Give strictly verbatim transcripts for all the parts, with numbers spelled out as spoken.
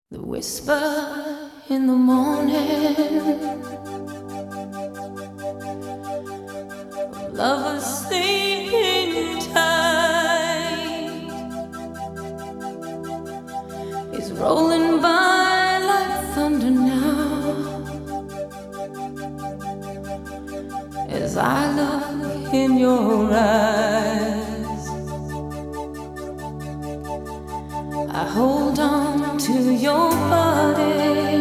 The whisper in the morning of lovers sleeping tight is rolling by like thunder now as I look in your eyes. I hold on to your body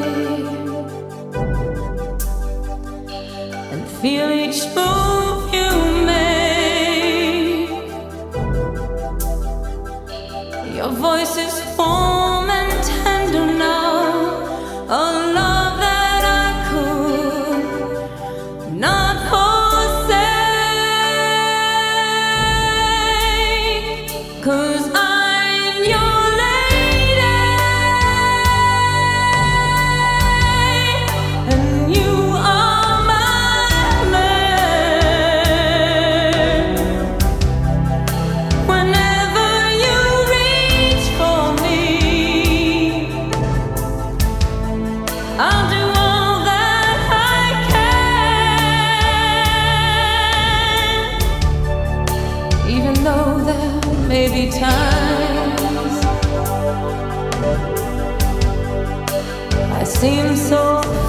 and feel each move you make. Your voice is warm and tender now, a love that I could not forsake, 'cause I'm your I'll do all that I can, even though there may be times I seem so